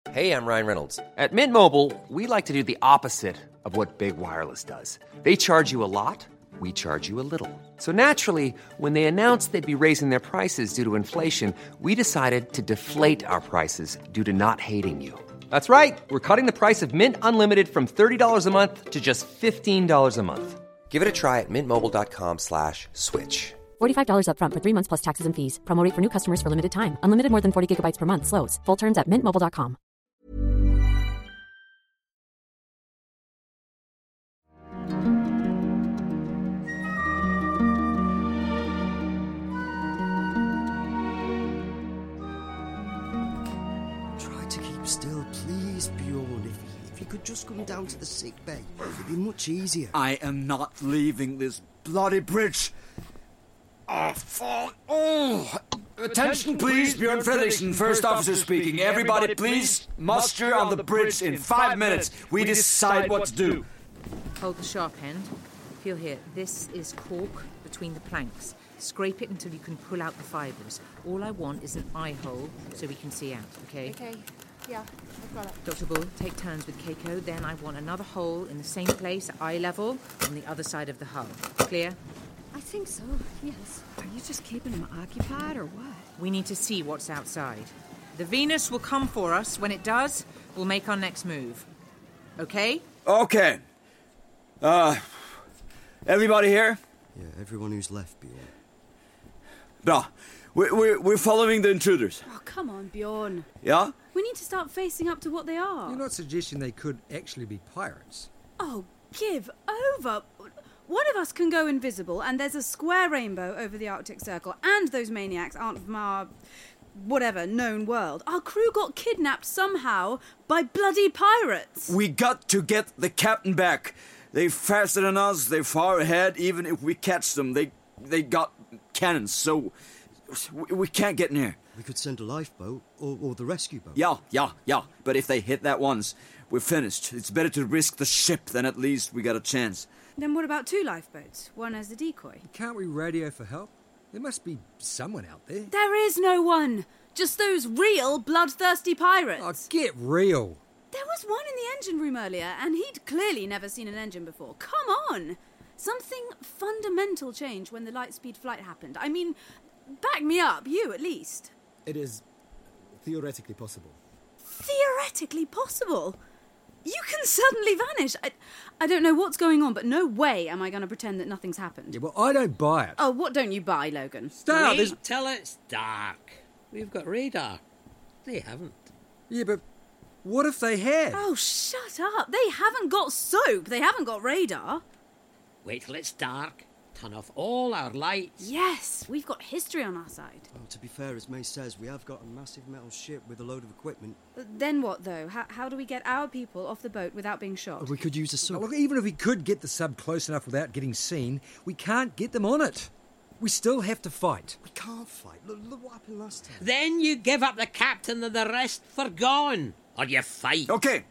Hey, I'm Ryan Reynolds. At Mint Mobile, we like to do the opposite of what Big Wireless does. They charge you a lot, we charge you a little. So naturally, when they announced they'd be raising their prices due to inflation, we decided to deflate our prices due to not hating you. That's right. We're cutting the price of Mint Unlimited from $30 a month to just $15 a month. Give it a try at mintmobile.com/switch. $45 up front for 3 months plus taxes and fees. Promo rate for new customers for limited time. Unlimited more than 40 gigabytes per month. Slows full terms at mintmobile.com. Try to keep still, please, Bjorn. If you could just come down to the sick bay, it'd be much easier. I am not leaving this bloody bridge. Oh, fuck. Oh. Attention, please. Bjorn Fredrickson, first officer speaking. Everybody, please muster on the bridge in 5 minutes. We decide what to do. Hold the sharp end. Feel here. This is cork between the planks. Scrape it until you can pull out the fibres. All I want is an eye hole so we can see out, okay? Okay, yeah, I've got it. Dr. Bull, take turns with Keiko. Then I want another hole in the same place at eye level on the other side of the hull. Clear? I think so, yes. Are you just keeping him occupied or what? We need to see what's outside. The Venus will come for us. When it does, we'll make our next move. Okay? Okay. Everybody here? Yeah, everyone who's left, Bjorn. No. We're following the intruders. Oh, come on, Bjorn. Yeah? We need to start facing up to what they are. You're not suggesting they could actually be pirates? Oh, give over. One of us can go invisible, and there's a square rainbow over the Arctic Circle, and those maniacs aren't from our, whatever, known world. Our crew got kidnapped somehow by bloody pirates. We got to get the captain back. They're faster than us, they're far ahead. Even if we catch them, they got cannons, so we can't get near. We could send a lifeboat or the rescue boat. Yeah. But if they hit that once, we're finished. It's better to risk the ship than at least we got a chance. Then what about 2 lifeboats? One as a decoy. Can't we radio for help? There must be someone out there. There is no one. Just those real bloodthirsty pirates. Oh, get real. There was one in the engine room earlier, and he'd clearly never seen an engine before. Come on! Something fundamental changed when the light-speed flight happened. I mean, back me up, you at least. It is theoretically possible. Theoretically possible? You can suddenly vanish. I don't know what's going on, but no way am I going to pretend that nothing's happened. Yeah, well, I don't buy it. Oh, what don't you buy, Logan? Stop! Wait till it's dark. We've got radar. They haven't. Yeah, but what if they had? Oh, shut up. They haven't got soap. They haven't got radar. Wait till it's dark. Turn off all our lights. Yes, we've got history on our side. Well, to be fair, as May says, we have got a massive metal ship with a load of equipment. Then what, though? How do we get our people off the boat without being shot? We could use a sub. Look, even if we could get the sub close enough without getting seen, we can't get them on it. We still have to fight. We can't fight. Look what happened last time. Then you give up the captain and the rest for gone. Or you fight. Okay.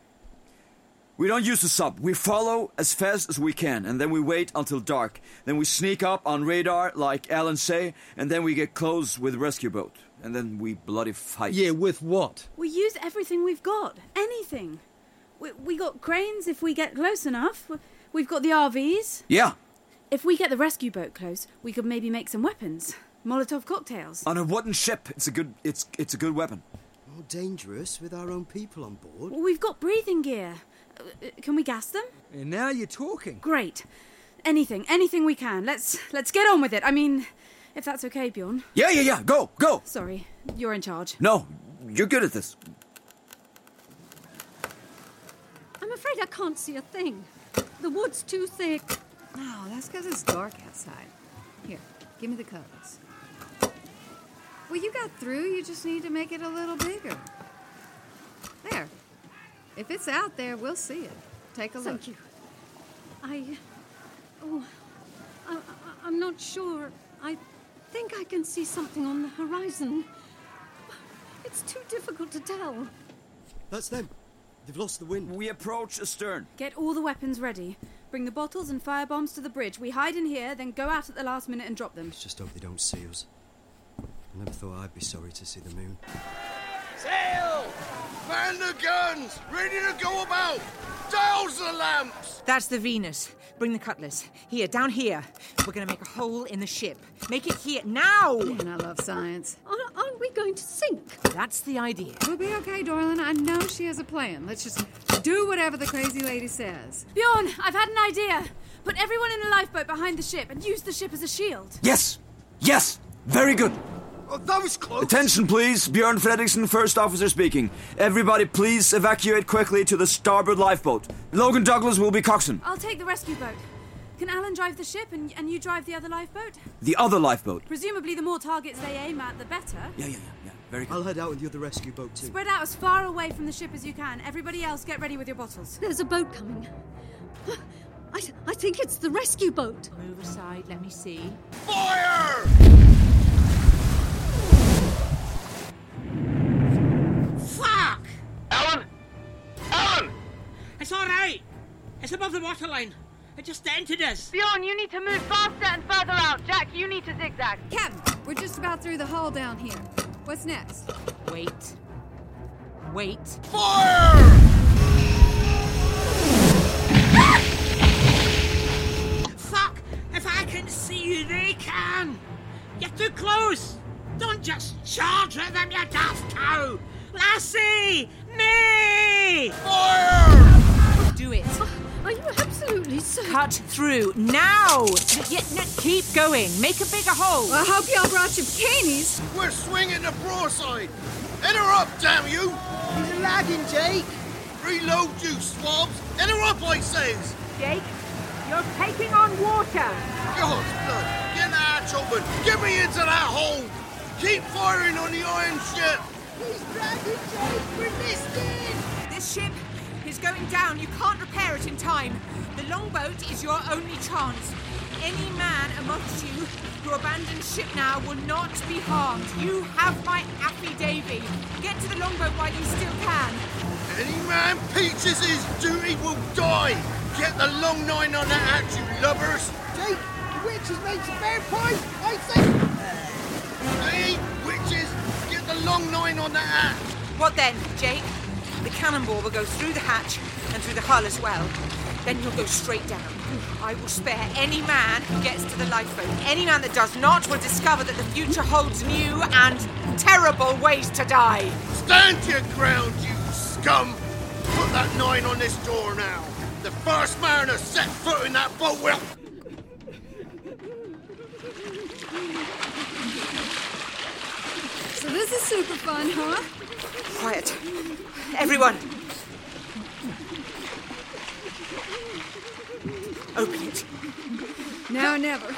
We don't use the sub. We follow as fast as we can, and then we wait until dark. Then we sneak up on radar, like Alan say, and then we get close with rescue boat. And then we bloody fight. Yeah, with what? We use everything we've got. Anything. We got cranes if we get close enough. We've got the RVs. Yeah. If we get the rescue boat close, we could maybe make some weapons. Molotov cocktails. On a wooden ship, it's a good weapon. More dangerous with our own people on board. We've got breathing gear. Can we gas them? And now you're talking. Great. Anything we can. Let's get on with it. I mean, if that's okay, Bjorn. Yeah. Go. Sorry, you're in charge. No, you're good at this. I'm afraid I can't see a thing. The wood's too thick. Oh, that's because it's dark outside. Here, give me the cutlass. Well, you got through. You just need to make it a little bigger. There. If it's out there, we'll see it. Take a look. Thank you. I'm not sure. I think I can see something on the horizon. It's too difficult to tell. That's them. They've lost the wind. We approach astern. Get all the weapons ready. Bring the bottles and firebombs to the bridge. We hide in here, then go out at the last minute and drop them. Let's just hope they don't see us. I never thought I'd be sorry to see the moon. Sail! Man the guns! Ready to go about! Douse the lamps! That's the Venus. Bring the cutlass. Here, down here. We're going to make a hole in the ship. Make it here, now! Man, I love science. Aren't we going to sink? That's the idea. We'll be okay, Doylan. I know she has a plan. Let's just do whatever the crazy lady says. Bjorn, I've had an idea. Put everyone in a lifeboat behind the ship and use the ship as a shield. Yes! Yes! Very good! Oh, that was close. Attention, please. Bjorn Fredrickson, first officer speaking. Everybody, please evacuate quickly to the starboard lifeboat. Logan Douglas will be coxswain. I'll take the rescue boat. Can Alan drive the ship and you drive the other lifeboat? The other lifeboat? Presumably the more targets they aim at, the better. Yeah. Very good. I'll head out with the other rescue boat too. Spread out as far away from the ship as you can. Everybody else, get ready with your bottles. There's a boat coming. I think it's the rescue boat. Move aside, let me see. Fire! Fuck! Alan! Alan! It's all right. It's above the waterline. It just entered us. Bjorn, you need to move faster and further out. Jack, you need to zigzag. Captain, we're just about through the hull down here. What's next? Wait. Fire! Fuck! If I can see you, they can. You're too close. Don't just charge at them, you daft cow. Lassie! Me! Fire! Do it. Are you absolutely certain? Cut through, now! Keep going. Make a bigger hole. Well, I hope y'all brought your bikinis. We're swinging the broadside. Interrupt, damn you! He's lagging, Jake. Reload, you swabs! Interrupt, I says! Jake, you're taking on water. God's blood! Get the hatch open! Get me into that hole! Keep firing on the iron ship! He's dragging, Jake. We're listed. This ship is going down. You can't repair it in time. The longboat is your only chance. Any man amongst you who abandons ship now will not be harmed. You have my affidavit. Get to the longboat while you still can. Any man peaches his duty will die! Get the long nine on that hatch, you lubbers! Jake, the witch has made some fair point. I say. They ain't witches! Get the long nine on that hatch! What then, Jake? The cannonball will go through the hatch and through the hull as well. Then you'll go straight down. I will spare any man who gets to the lifeboat. Any man that does not will discover that the future holds new and terrible ways to die. Stand your ground, you scum! Put that nine on this door now. The first mariner set foot in that boat will... So this is super fun, huh? Quiet. Everyone. Open it. Now or never.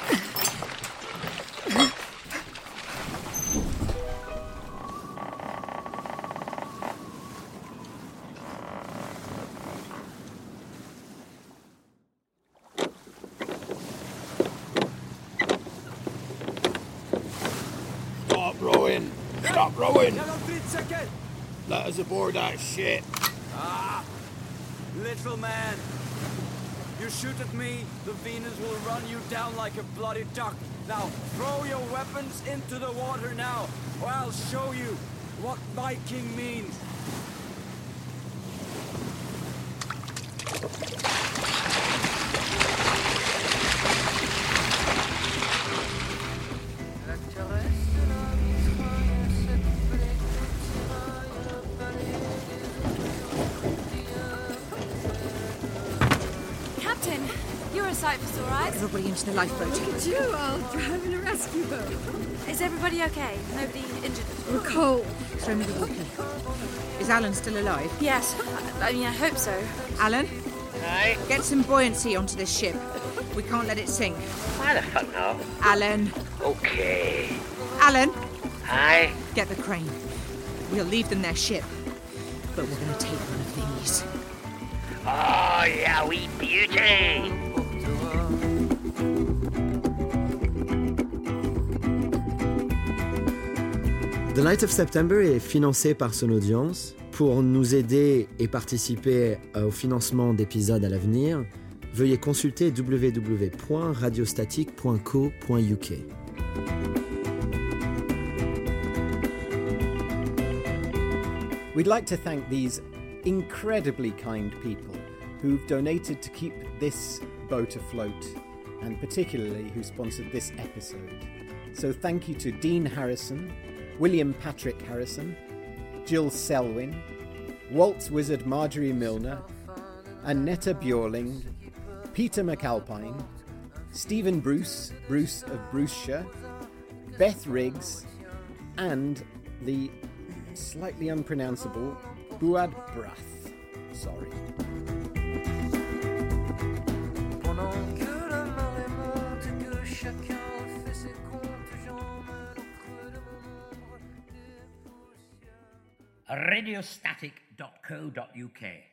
Stop rowing! Stop rowing! Let us aboard that shit. Ah! Little man! You shoot at me, the Venus will run you down like a bloody duck. Now, throw your weapons into the water now, or I'll show you what Viking means. Captain, you're a sight for sore eyes. Everybody into the lifeboat. Look at you all driving a rescue boat. Is everybody okay? Nobody injured? We're cold. Throw me the walkie. Is Alan still alive? Yes. I hope so. Alan? Aye? Get some buoyancy onto this ship. We can't let it sink. Why the fuck no? Alan. Okay. Alan. Aye? Get the crane. We'll leave them their ship. But we're going to take one of these. Oh, yeah, wee beauty! The Light of September est financé par son audience. Pour nous aider et participer au financement d'épisodes à l'avenir, veuillez consulter www.radiostatique.co.uk. We'd like to thank these incredibly kind people who've donated to keep this boat afloat, and particularly who sponsored this episode. So thank you to Dean Harrison, William Patrick Harrison, Jill Selwyn, Walt's Wizard Marjorie Milner, Annetta Bjorling, Peter McAlpine, Stephen Bruce of Bruceshire, Beth Riggs, and the slightly unpronounceable Buad Brath. Sorry. Radiostatic.co.uk